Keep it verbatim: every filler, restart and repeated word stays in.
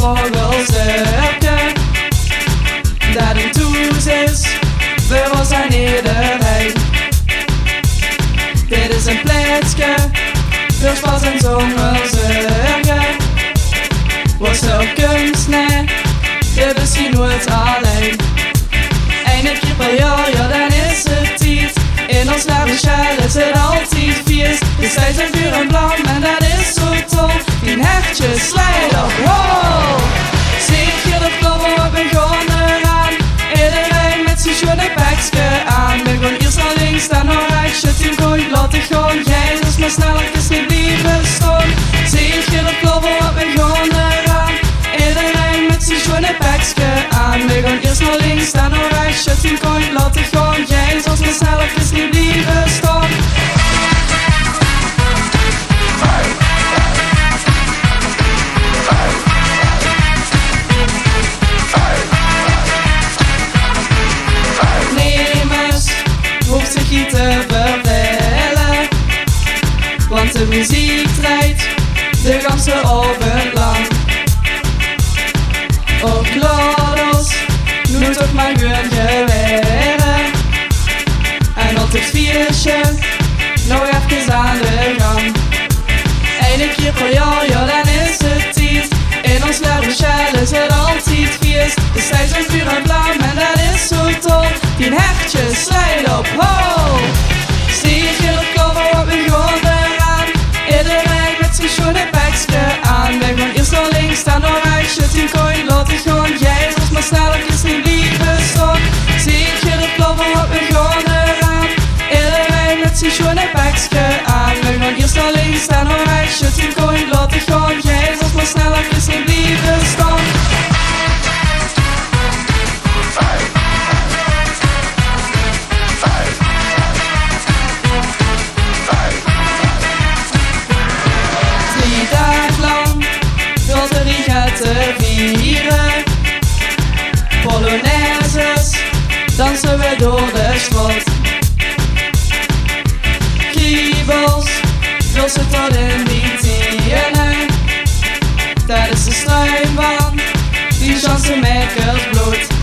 struggelstukken dat een toes is voor ons aan iedereen. Dit is een plekje voor spas en zonder zorgen. Was er kunst, nee, je misschien nooit alleen. Eén keer per jaar, ja dan is het tijd. In ons lagershell is het altijd vies. De tijd zijn vuur en vlam en dat is zo tof. Die hechtjes slijden op, wow! Zie je de vlammen op en gaan eraan. Iedereen met zijn schöne pakje aan. We gaan eerst naar links, dan naar rechts. Je team gooit, laat het gaan. Jezus, maar sneller is niet blijven staan. Zie je de vlammen op en gaan eraan. Iedereen met zijn schöne pakje aan. We gaan eerst naar links, dan naar rechts. Je team gooit, laat het gaan. Jezus, maar sneller is niet blijven staan. Te vervelen, want de muziek draait de ganse avond lang. Op Glados moet ook maar gewoon geweren. En op het viertje nog even aan de gang. Eén keer per jaar, ja dan is het tijd. In ons lagershell is het altijd vies. De stijl zijn vuur en vlam en dat is zo tof. Die hechtjes slijden op, ho! Zie je de klommen op en gaan eraan. Iedereen met zijn schöne pakje aan. We gaan eerst naar links, dan naar rechts. Je team gooit, laat het gaan. Jezus, maar sneller is niet blijven staan. Zie je de klommen op en gaan eraan. Iedereen met zijn schöne pakje aan. We gaan eerst naar links, dan naar rechts. Je team gooit, laat het gaan. Jezus, maar sneller is niet blijven staan. Te vieren, Polonaises dansen we door de straat. Kriebels, lossen tot in die tienen. Dat is de struimbaan, die chansen makers bloed.